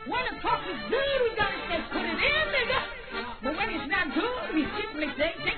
When the talk is good, we gotta say, put it in, nigga. But when it's not good, we simply say,